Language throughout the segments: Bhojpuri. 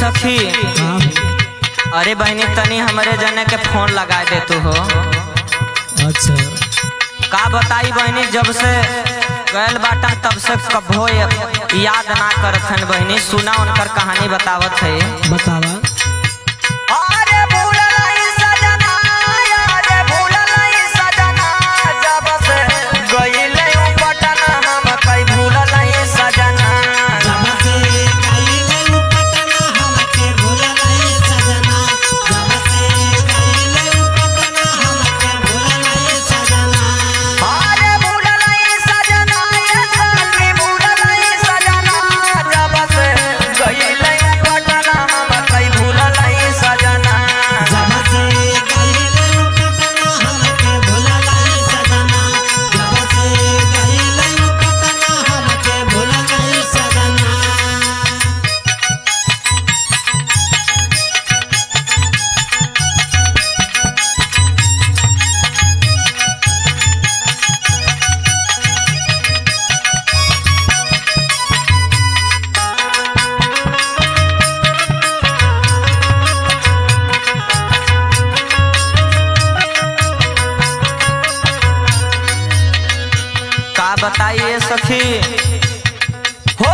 सखी। अरे बहनी तनी हमरे जने के फोन लगा दे तू हो। अच्छा का बताई बहनी, जब से गैल बाटन तब से कभो याद ना करत हन बहनी। सुना उनकर कहानी बतावत है। बतावा। बताइए सखी हो।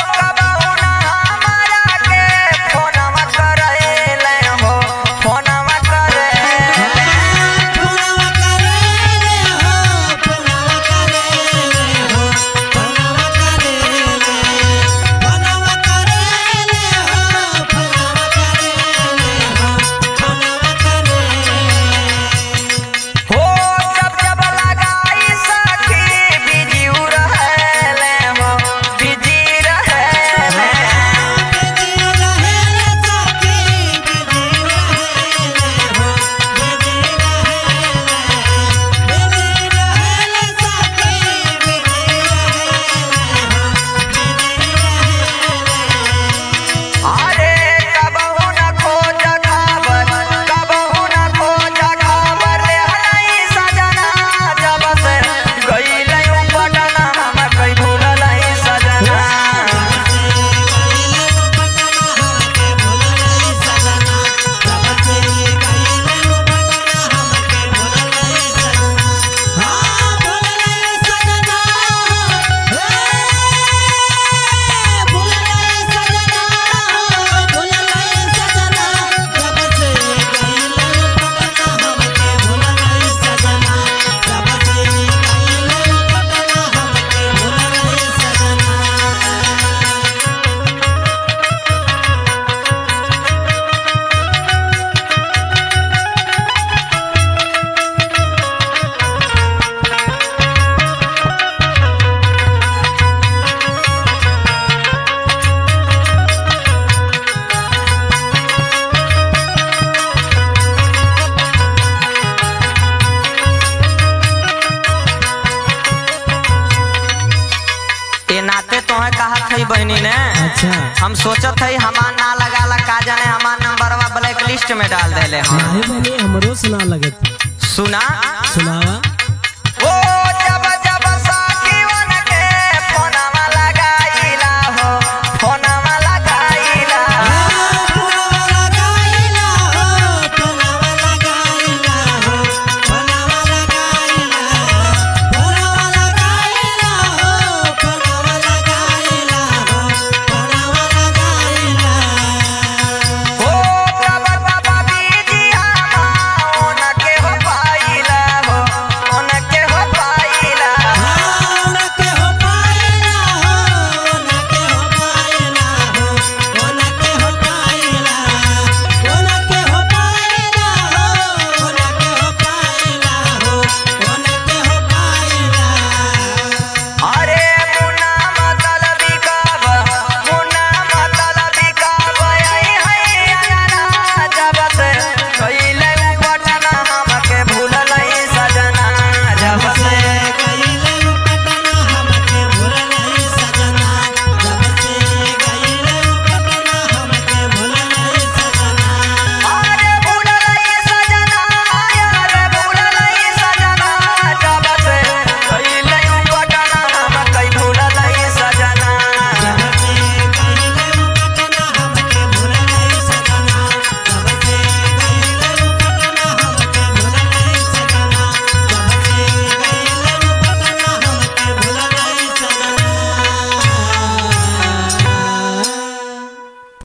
बहनी ने अच्छा हम सोचत है हमार ना लगा का जाने हमार नंबरवा ब्लैक लिस्ट में डाल देले। हमरो सुना लगत। सुना सुनावा।